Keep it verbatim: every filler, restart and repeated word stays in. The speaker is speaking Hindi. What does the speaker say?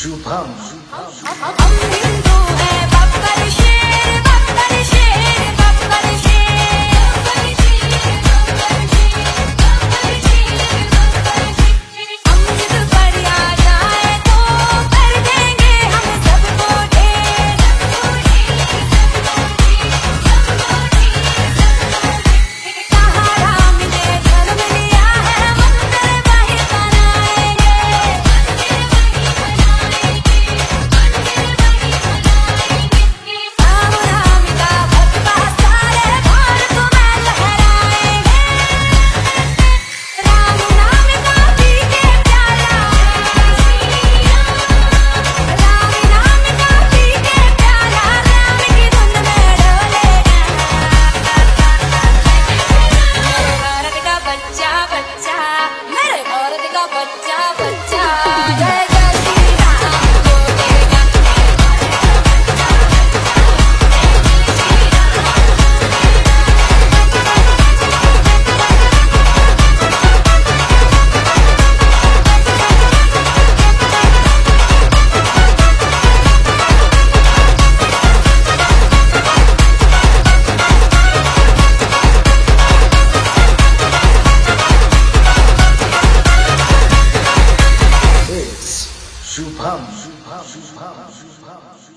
शुभम हम हिंदू हैं बब्बर शेर बब्बर शेर बब्बर शेर हम जिद पर आ जाए तो कर देंगे हम सबको ढेर सहारा मिले जन्म लिया है मंदिर वही बनाएंगे राम नाम का भगवा सारे भारत में लहराएंगे राम नाम का पी के प्याला राम नाम का पी के प्याला राम की धुन में डोलेगा मेरे भारत का बच्चा बच्चा मेरे भारत का बच्चा बच्चा जय जय श्री राम बोलेगा It's शुभम शुभम शुभम शुभम